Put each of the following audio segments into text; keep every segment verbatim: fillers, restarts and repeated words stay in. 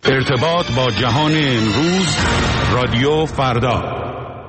ارتباط با جهان امروز، رادیو فردا.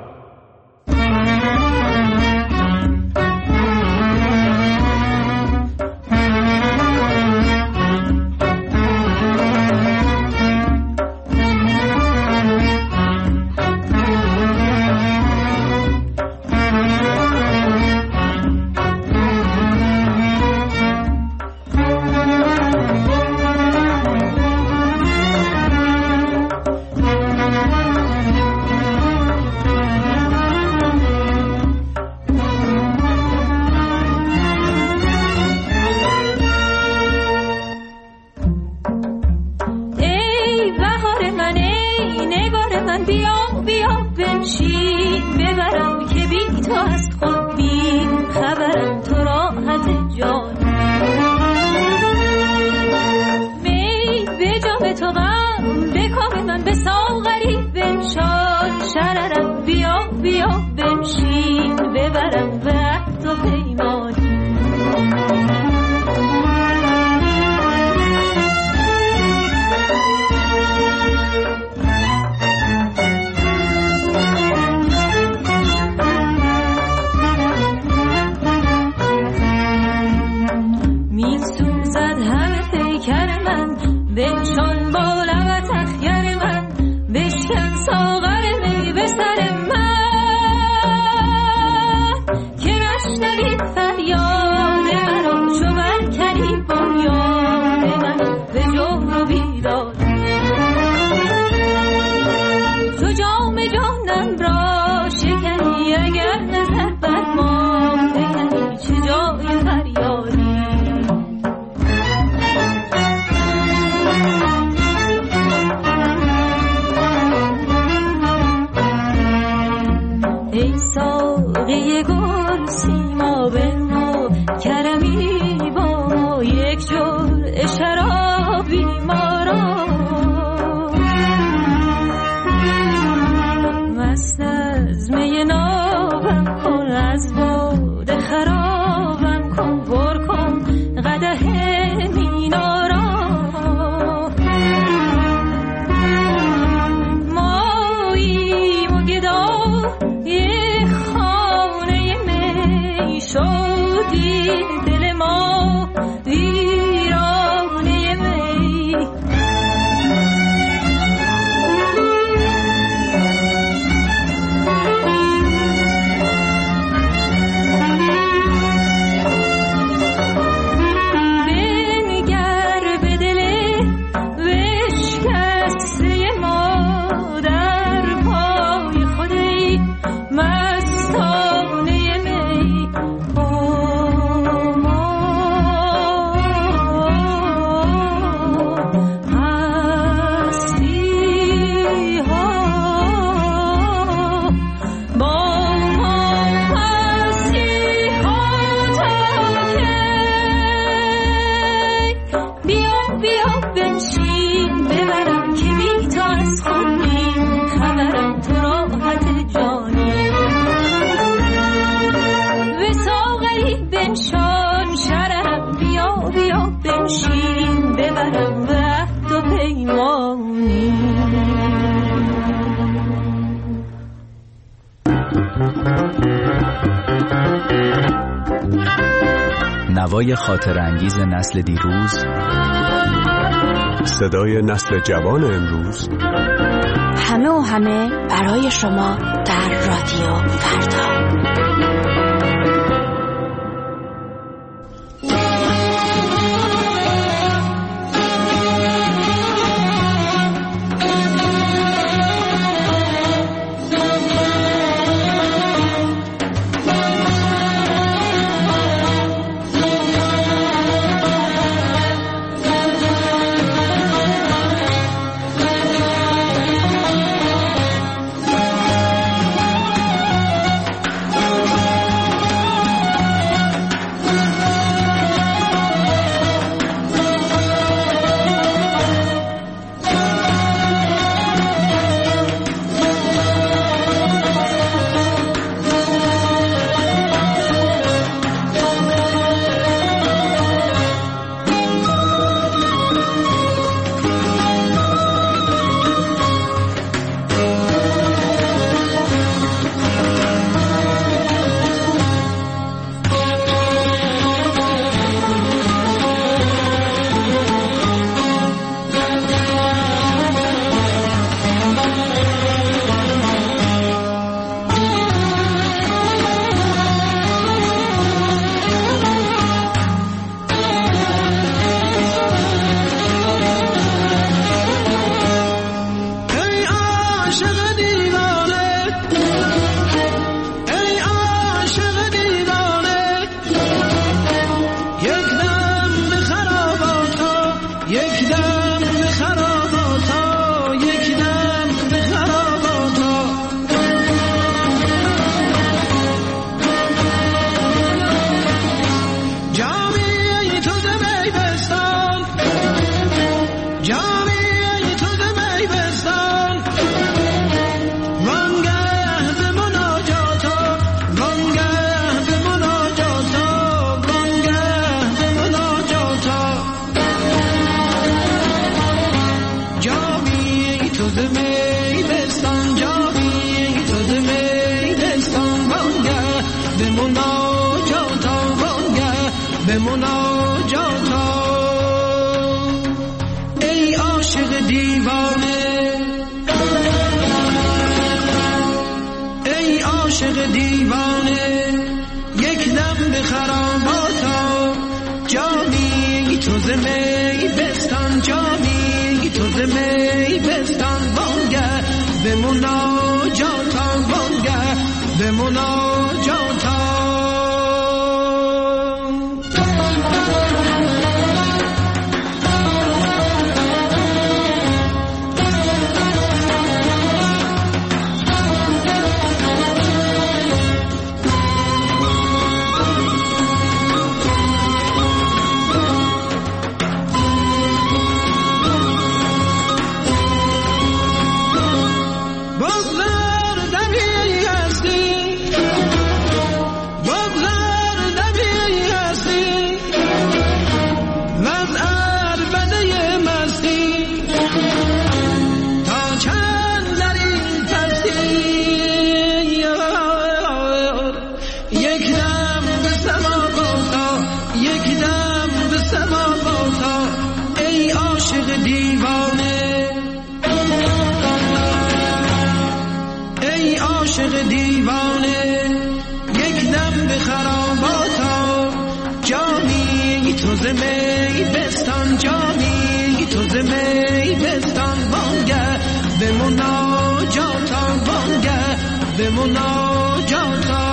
نوای خاطر انگیز نسل دیروز، صدای نسل جوان امروز، همه و همه برای شما در رادیو فردا. دیوانه ای عاشق دیوانه یک دم به خراباتا جامی تو زمی بستان جامی تو زمی بستان وانگه به مناجاتا وانگه به مناجاتا می بستان جامی تو زمی بستان وانگه به مناجاتا وانگه به مناجاتا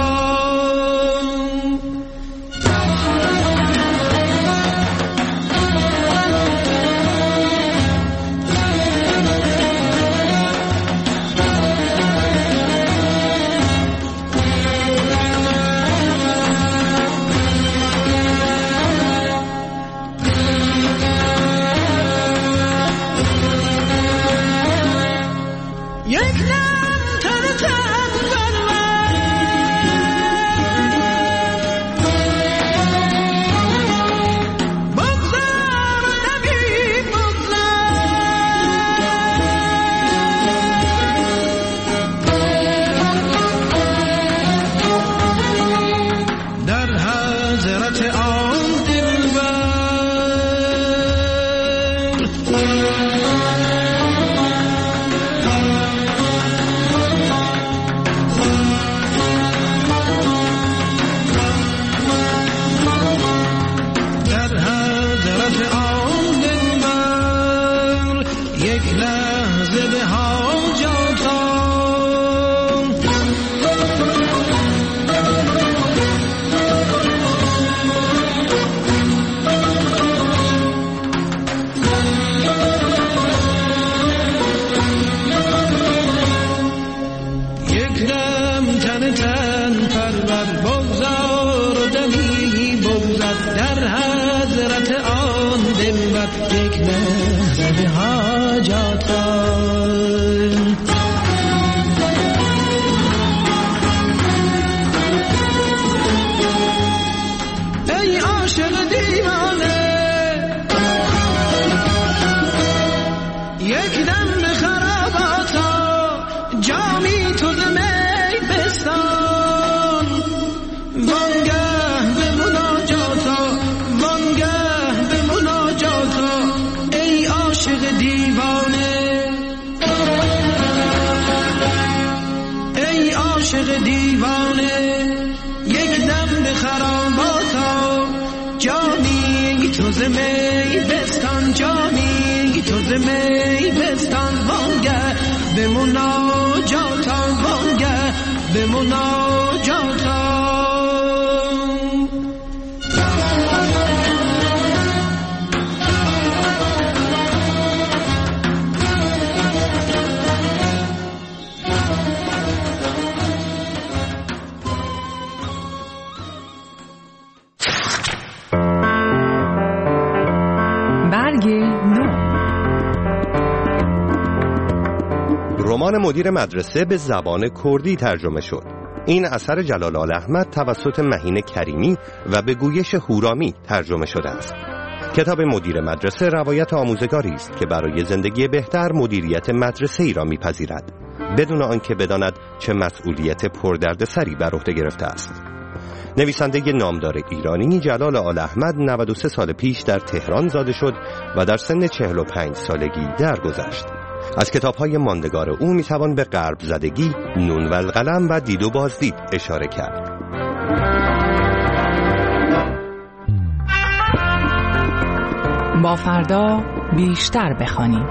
می بستان جامی تو ز می بستان وانگه به مناجاتان وانگه به مناجاتان. رمان مدیر مدرسه به زبان کردی ترجمه شد. این اثر جلال احمد توسط مهین کریمی و به گویش هورامی ترجمه شده است. کتاب مدیر مدرسه روایت آموزگاری است که برای زندگی بهتر مدیریت مدرسه ای را می‌پذیرد، بدون آنکه بداند چه مسئولیت پردردسری بر عهده گرفته است. نویسنده نامدار ایرانی جلال آل احمد نود و سه سال پیش در تهران زاده شد و در سن چهل و پنج سالگی درگذشت. از کتاب‌های ماندگار او می‌توان به غرب زدگی، نون و القلم و دید و بازدید اشاره کرد. با فردا بیشتر بخوانیم.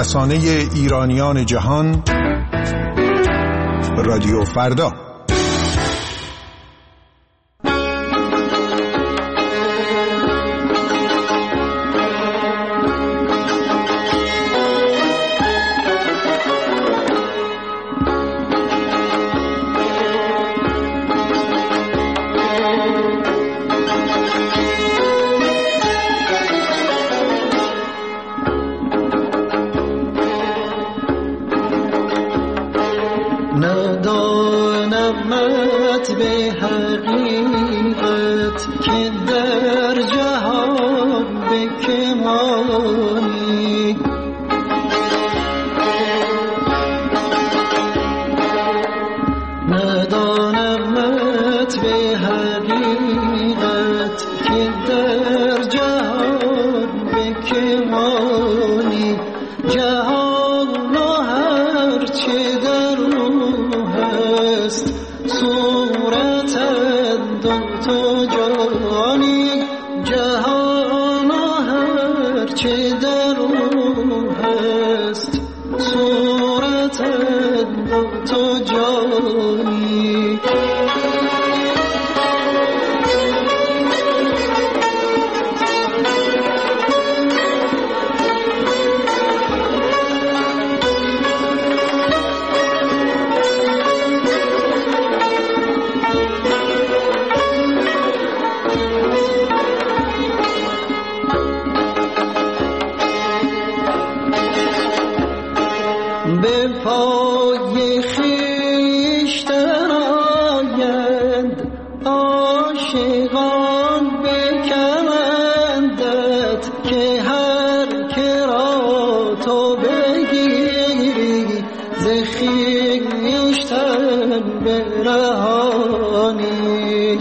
رسانه ایرانیان جهان، رادیو فردا. ندانمت به حقیقت که در جهان به که مانی، ندانمت به حقیقت که در جهان به که مانی، جهان و هر چه در صورت دو تو جانی، جهان و هر چه در او هست صورت دو تو جانی. به پای خویشتن آیند عاشقان به کمندت، که هر که را تو بگیری ز خویشتن برهانی.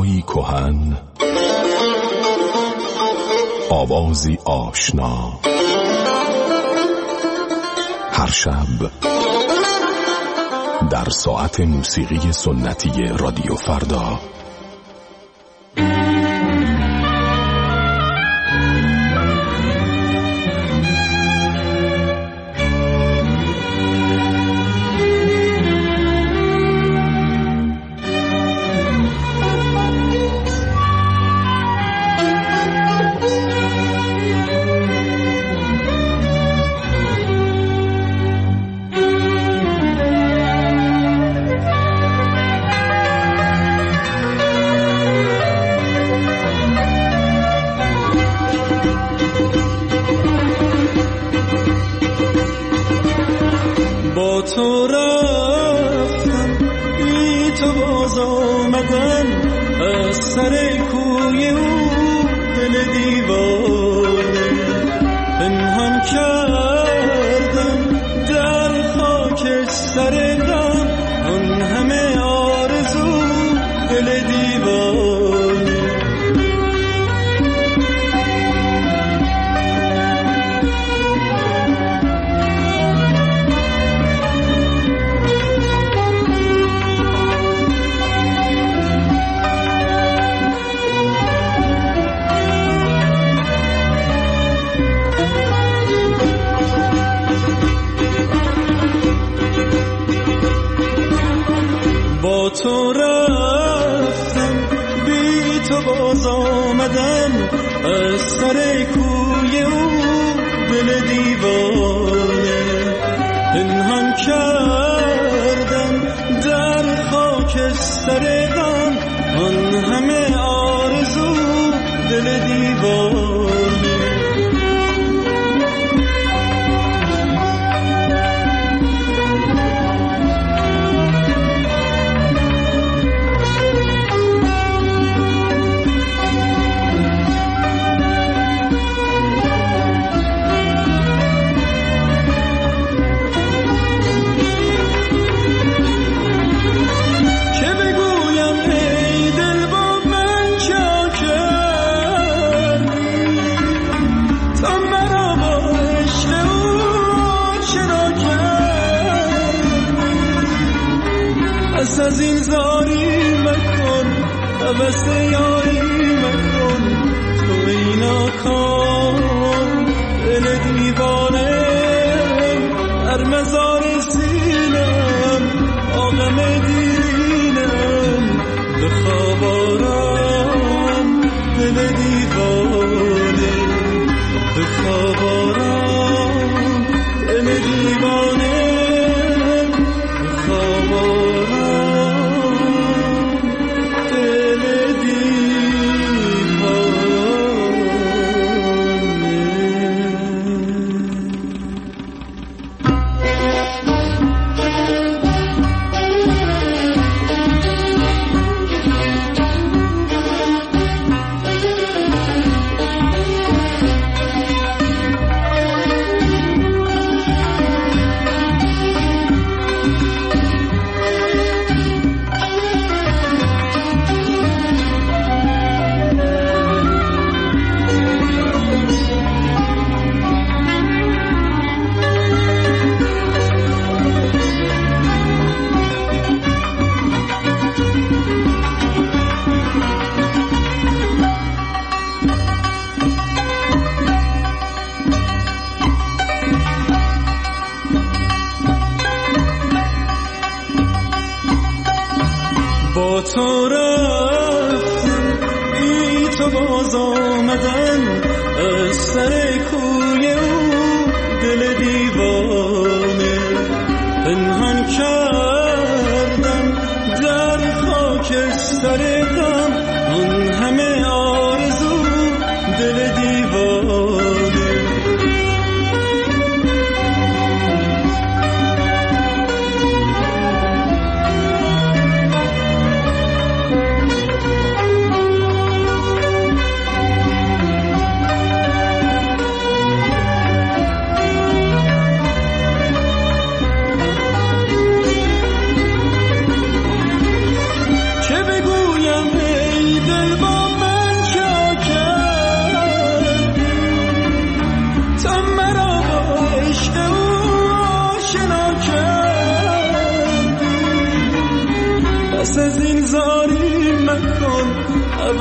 صدایی کهن، آوازی آشنا، هر شب در ساعت موسیقی سنتی رادیو فردا. با تو رفتم بی تو باز آمدم، از سر کوی او دل دیوانه پنهان کردم در خاک سر غم، آن همه آرزو دل دیوانه. با تو رفتم بی تو باز آمدم، از سر کوی او دل دیوانه پنهان کردم در خاک سر غم، آن همه آرزو دل دیوانه. از این زاری مکن عوض یاری مکن، تو اینا کن دل دیوانه در مزار سینم آغم دیرینم، به خواب آرام دل دیوانه، به خواب آرام دل دیوانه، به خواب آرام. با تو رفتم بی تو باز آمدم، از سر کوی او دل دیوانه پنهان کردم در خاک سر غم، آن همه آرزو دل دیوانه.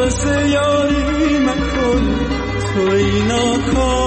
قصد یاری مکن، تو ای ناکام